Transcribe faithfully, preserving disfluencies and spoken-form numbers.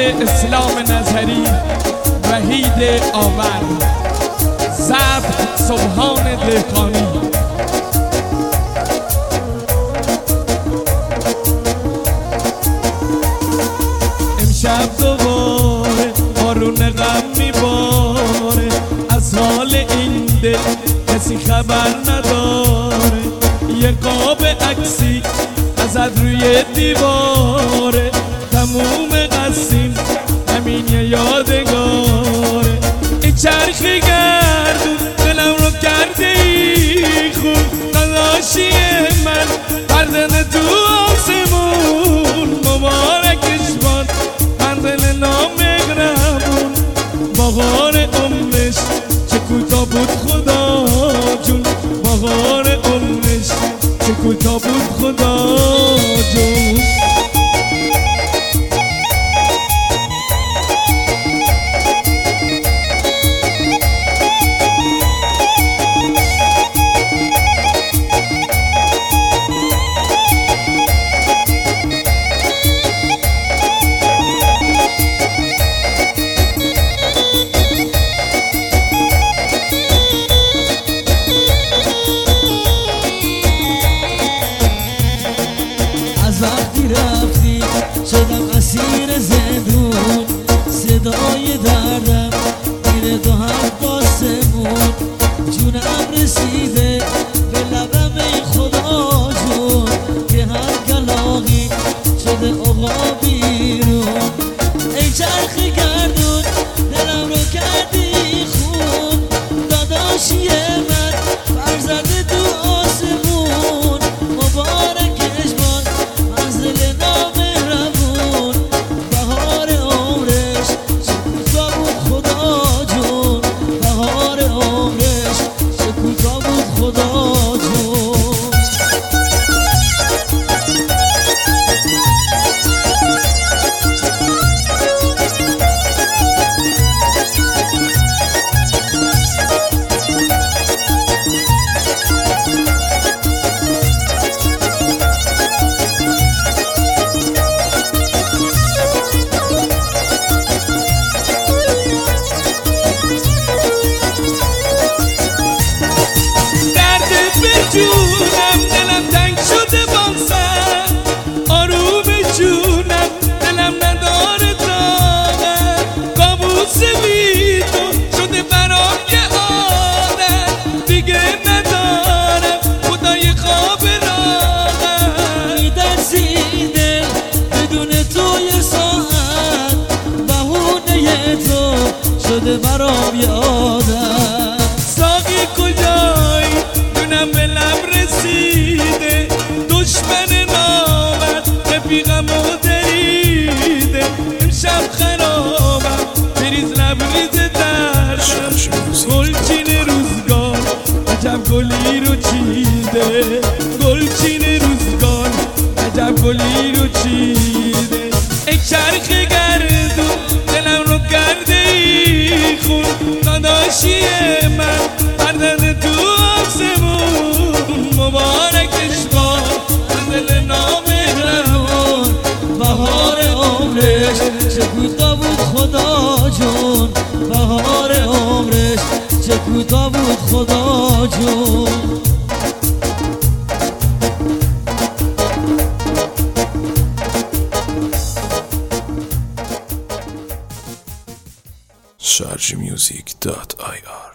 اسلام نظری وحید آور، ضبط سبحان دهقانی. امشب دوباره بارون غم میباره، از حال این دل کسی خبر نداره. یه قاب عکسی ازت روی دیواره، تموم قسیم همین یه یادگاره. این چرخی گردون دلم رو کرده ای خون، داداشی من بردن تو آسمون. مبارکش باد منزل نامهربون، بهار عمرش چه کوتاه بود خدا جون، بهار عمرش چه کوتاه بود خدا جون. رفتی شدم اسیر زندون، صدای دردم میره دو هم باسمون. جونم رسیده به لبم ای خدا جون، که هر کلاقی شده آقا بیرون. ای چرخی گردون دلم رو کردی خون، داداشی من فرزنده تو آسمون. مبارکش باد منزل نامهربون، بهار عمرش چه کوتاه بود خدا جون، بهار عمرش چه کوتاه بود خدا جون. جونم دلم تنگ شده بازم، آروم جونم دلم نداره طاقت. کابوس بی تو شده برام یه عادت، دیگه ندارم خدای خواب راحت. می‌ترسی دل بدون تو یه ساعت، بهونه تو شده برام یه عادت. ساقی کجایی دونم به لب رسیده، دشمن نامد رفیقم و دریده. امشب خرابم بریز لبریز دردم، گلچین روزگار عجب گلی رو چیده. گلچین روزگار عجب گلی رو چیده. ای چرخ گردون دلم رو کرده ای خون، داداشی من بردن تو آسمون. مبارکش باد منزل نامهربون، بهار عمرش چه کوتاه بود خدا جون، بهار عمرش چه کوتاه بود خدا جون. شارژ میوزیک دات آی آر